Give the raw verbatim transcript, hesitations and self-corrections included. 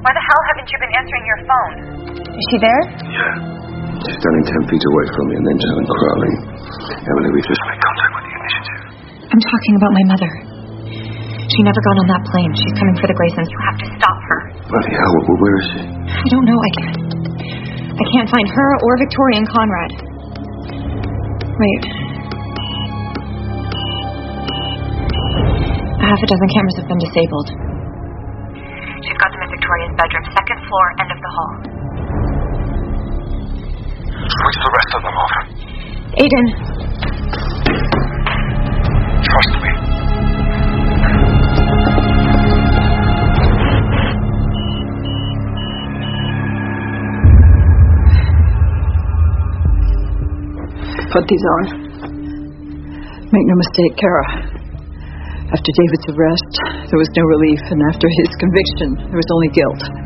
Why the hell haven't you been answering your phone? Is she there? Yeah. She's standing ten feet away from me and then started crawling. Emily, we've just made contact with the initiative. I'm talking about my mother. She never got on that plane. She's coming for the Graysons. You have to stop her. Bloody hell, where is she? I don't know. I can't. I can't find her or Victoria and Conrad. Wait. Half a dozen cameras have been disabled. She's got them in Victoria's bedroom, second floor, end of the hall. Switch the rest of them off. Aiden. Trust me. Put these on. Make no mistake, Kara. After David's arrest, there was no relief, and after his conviction, there was only guilt.